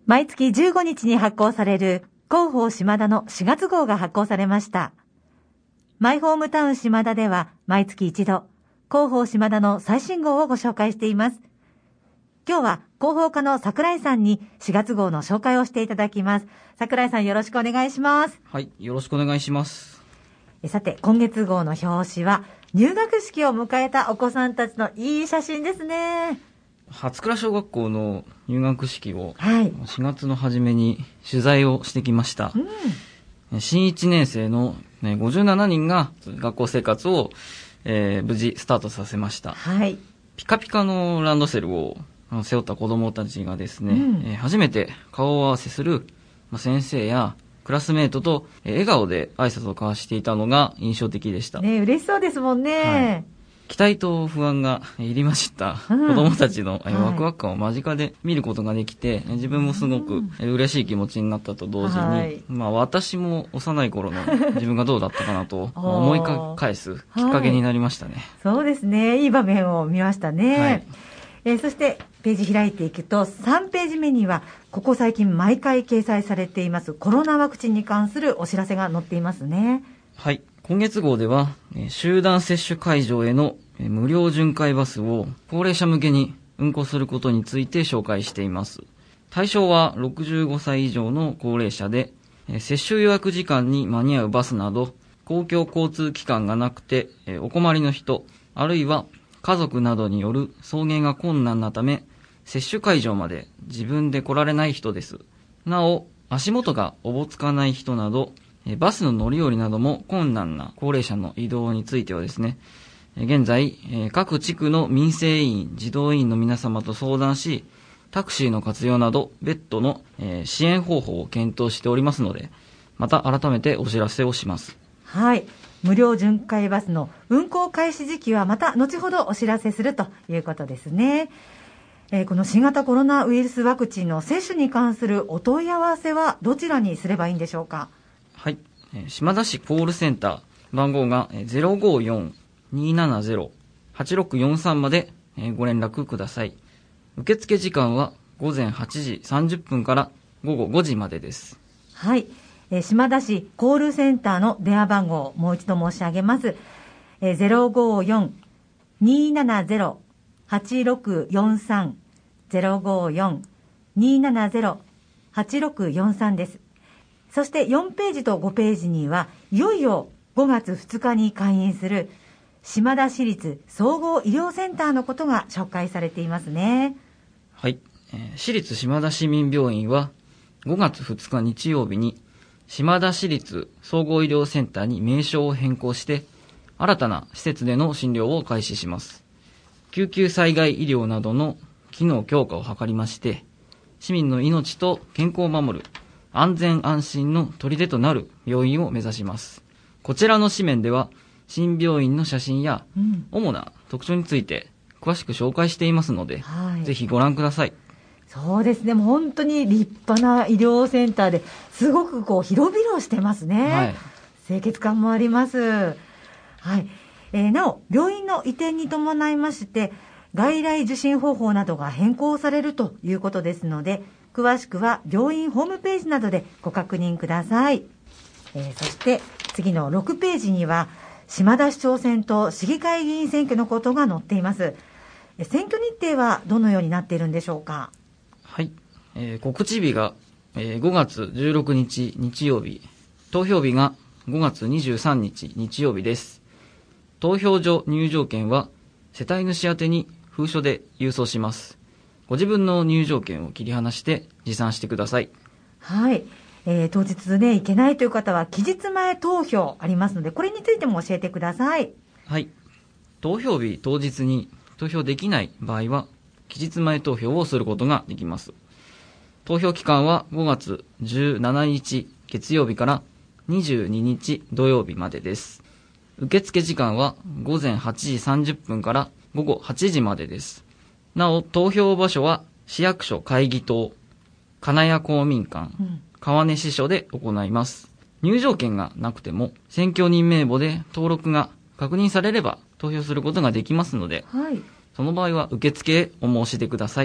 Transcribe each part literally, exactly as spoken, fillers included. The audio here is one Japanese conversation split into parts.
毎月じゅうごにちに発行される広報島田のしがつ号が発行されました。マイホームタウン島田では毎月一度、広報島田の最新号をご紹介しています。今日は広報課の桜井さんにしがつ号の紹介をしていただきます。桜井さん、よろしくお願いします。 はい、よろしくお願いします。 さて、今月号の表紙は入学式を迎えたお子さんたちのいい写真ですね。 初倉小学校の入学式をしがつの初めに取材をしてきました。うん、新いちねん生のごじゅうななにんが学校生活を、えー、無事スタートさせました。はい、ピカピカのランドセルを背負った子どもたちがですね、うんえー、初めて顔を合わせする先生やクラスメートと笑顔で挨拶を交わしていたのが印象的でした。 ね、嬉しそうですもんね。はい、 期待と不安が入りました子供たちのワクワク感を間近で見ることができて、自分もすごく嬉しい気持ちになったと同時に、はい、まあ私も幼い頃の自分がどうだったかなと思い返すきっかけになりましたね。 はい、そうですね。いい場面を見ましたね。はい、えー、そしてページ開いていくとさんページ目にはここ最近毎回掲載されていますコロナワクチンに関するお知らせが載っていますね。 はい。今月号では集団接種会場への無料巡回バスを高齢者向けに運行することについて紹介しています。対象はろくじゅうごさい以上の高齢者で、接種予約時間に間に合うバスなど公共交通機関がなくてお困りの人、あるいは家族などによる送迎が困難なため接種会場まで自分で来られない人です。なお、足元がおぼつかない人などバスの乗り降りなども困難な高齢者の移動についてはですね、現在各地区の民生委員、児童委員の皆様と相談し、タクシーの活用など別途の支援方法を検討しておりますので、また改めてお知らせをします。 はい。無料巡回バスの運行開始時期はまた後ほどお知らせするということですね。えー、この新型コロナウイルスワクチンの接種に関するお問い合わせはどちらにすればいいんでしょうか。 はい。島田市コールセンター、番号が ゼロごよん にーななゼロ はちろくよんさん までご連絡ください。受付時間はごぜんはちじさんじゅっぷんからごごごじまでです。 はい。えー、島田市コールセンターの電話番号をもう一度申し上げます。えー、ゼロごよん にーななゼロ はちろくよんさん ゼロごよん にーななゼロ はちろくよんさん です。そしてよんページとごページにはいよいよごがつふつかに開院する島田市立総合医療センターのことが紹介されていますね。 はい、えー、市立島田市民病院はごがつふつか日曜日に島田市立総合医療センターに名称を変更して新たな施設での診療を開始します。救急災害医療などの機能強化を図りまして市民の命と健康を守る安全安心の砦となる病院を目指します。こちらの紙面では新病院の写真や主な特徴について詳しく紹介していますので、はい、ぜひご覧ください。 そうですね。もう本当に立派な医療センターですごくこう広々してますね。はい、清潔感もあります。はい。えー、なお病院の移転に伴いまして外来受診方法などが変更されるということですので、詳しくは病院ホームページなどでご確認ください。えー、そして次のろくページには島田市長選と市議会議員選挙のことが載っています。選挙日程はどのようになっているんでしょうか。 はい、えー、告知日が、えー、ごがつじゅうろくにち日曜日、投票日がごがつにじゅうさんにち日曜日です。投票所入場券は世帯主宛てに封書で郵送します。ご自分の入場券を切り離して持参してください。 はい、えー、当日ね行けないという方は期日前投票ありますので、これについても教えてください。 はい、投票日当日に投票できない場合は期日前投票をすることができます。投票期間はごがつじゅうしちにち月曜日からにじゅうににち土曜日までです。受付時間はごぜんはちじさんじゅっぷんからごごはちじまでです。なお、投票場所は市役所会議棟、金谷公民館、うん、川根支所で行います。入場券がなくても選挙人名簿で登録が確認されれば投票することができますので、はい、その場合は受付へお申し出ください。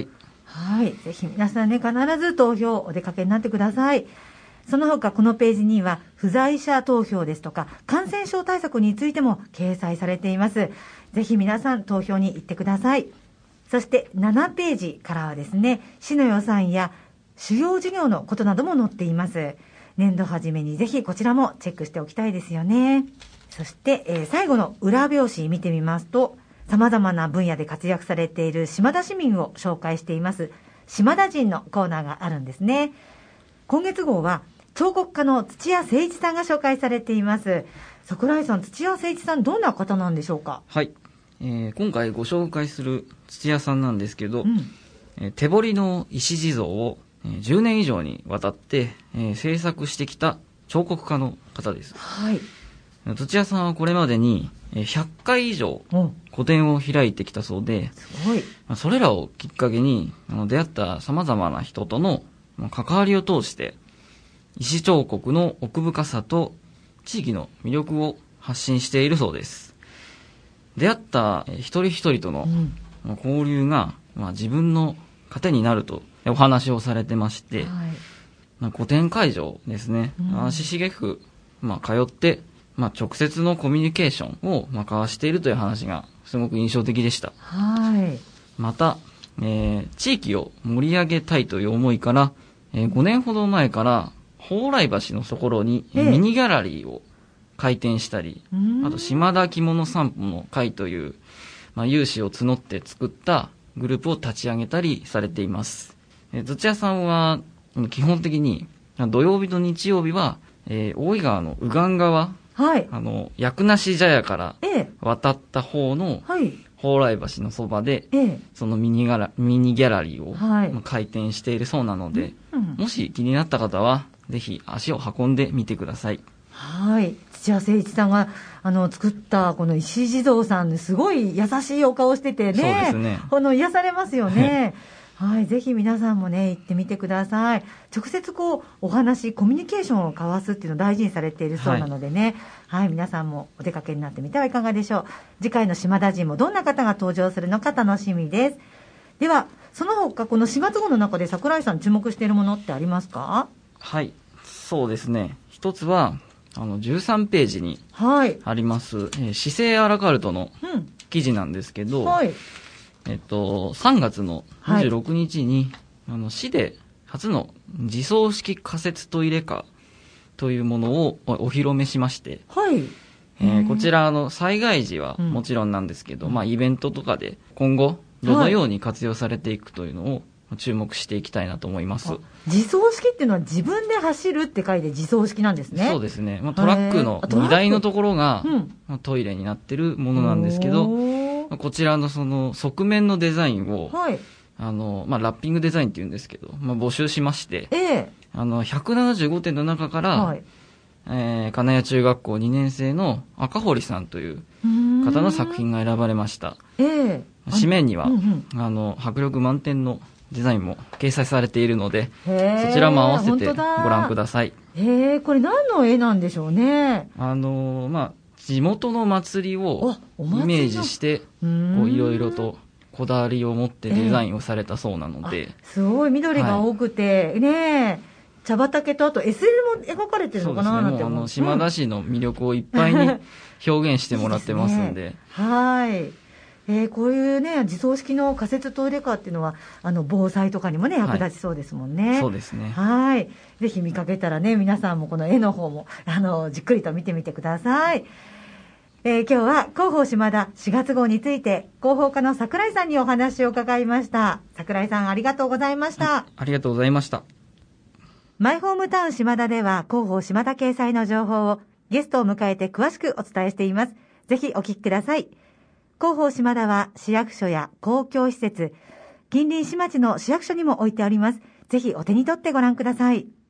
はい。ぜひ皆さんね、必ず投票お出かけになってください。その他このページには不在者投票ですとか感染症対策についても掲載されています。ぜひ皆さん投票に行ってください。そしてななページからはですね、市の予算や主要事業のことなども載っています。年度初めにぜひこちらもチェックしておきたいですよね。そして、えー、最後の裏表紙見てみますと、様々な分野で活躍されている島田市民を紹介しています島田人のコーナーがあるんですね。今月号は彫刻家の土屋誠一さんが紹介されています。櫻井さん、土屋誠一さんどんな方なんでしょうか？ はい、えー、今回ご紹介する土屋さんなんですけど、 うんえー手彫りの石地蔵をえーじゅうねん以上にわたって、えー制作してきた彫刻家の方です。 はい。 土屋さんはこれまでにえーひゃっかい以上お、 個展を開いてきたそうで、 すごい。 まあそれらをきっかけにあの出会った様々な人とのまあ関わりを通して石彫刻の奥深さと地域の魅力を発信しているそうです。出会ったえー一人一人とのうんまあ交流が、まあ、自分の糧になるとお話をされてまして、 はい。 まあ、個展会場ですね、 うん足しげく、まあ、通って、まあ、直接のコミュニケーションを、まあ、交わしているという話がすごく印象的でした。 はい。 また、えー地域を盛り上げたいという思いから、えーごねんほど前から蓬莱橋のところにええミニギャラリーを開店したり、 うーんあと島田着物散歩の会という、まあ、有志を募って作ったグループを立ち上げたりされています。えー土屋さんはうん基本的に土曜日と日曜日は、えー大井川の右岸側、 はい。 あの薬なし茶屋からええ。 渡った方のはい。 蓬莱橋のそばでええ。 そのミニガラミニギャラリーを、 はいまあ開店しているそうなので、 うんもし気になった方はぜひ足を運んでみてください。 はい。土屋誠一さんが、あの、作ったこの石地蔵さん、すごい優しいお顔しててね。 そうですねこの癒されますよね。はい。ぜひ皆さんもね、行ってみてください。直接こう、お話、コミュニケーションを交わすっていうのを大事にされているそうなのでね。はい。皆さんもお出かけになってみてはいかがでしょう。次回の島田人もどんな方が登場するのか楽しみです。では、その他、このしがつ号の中で櫻井さん注目しているものってありますか？ はい、そうですね。一つはあのじゅうさんページにはい。 あります、えー市政アラカルトのうん。 記事なんですけど、 はい。 えっと、さんがつのにじゅうろくにちに、あの市で初の自走式仮設トイレカーというものをおお披露目しまして、 はい。 えーこちらあの災害時はもちろんなんですけど、まあ、イベントとかで今後どのように活用されていくというのを注目していきたいなと思います。 自走式っていうのは自分で走るって書いて自走式なんですね。 そうですね、まあ、トラックのへーあトラック荷台のところが、 うんまあトイレになってるものなんですけど、 おーまあこちらのその側面のデザインを、 はい。 あのまあ、ラッピングデザインっていうんですけど、まあ、募集しまして、 ええあのひゃくななじゅうごてんの中から、 はい。 えー金谷中学校にねん生の赤堀さんという方の作品が選ばれました。 ええ紙面には、 うんうんあの迫力満点のデザインも掲載されているので、 へーそちらも合わせてご本当だ覧ください。 へえ、これ何の絵なんでしょうね。 あのまあ、地元の祭りをあお祭りのイメージして、 うーんこういろいろとこだわりを持ってデザインをされたそうなので、 あすごい緑が多くて、ねえ、茶畑とあと エスエル も描かれてるのかななんてもうあ思う。 の島田市の魅力をいっぱいに表現してもらってますんで、 いいですねはい。えーこういうね、自走式の仮設トイレカーっていうのは、あの、防災とかにもね、役立ちそうですもんね。 そうですね。 はい。ぜひ見かけたらね、皆さんもこの絵の方も、あの、じっくりと見てみてください。えー今日は広報島田しがつ号について、広報課の櫻井さんにお話を伺いました。櫻井さんありがとうございました。 ありがとうございました。 マイホームタウン島田では広報島田掲載の情報をゲストを迎えて詳しくお伝えしています。ぜひお聞きください。広報島田は市役所や公共施設、近隣市町の市役所にも置いてあります。ぜひお手に取ってご覧ください。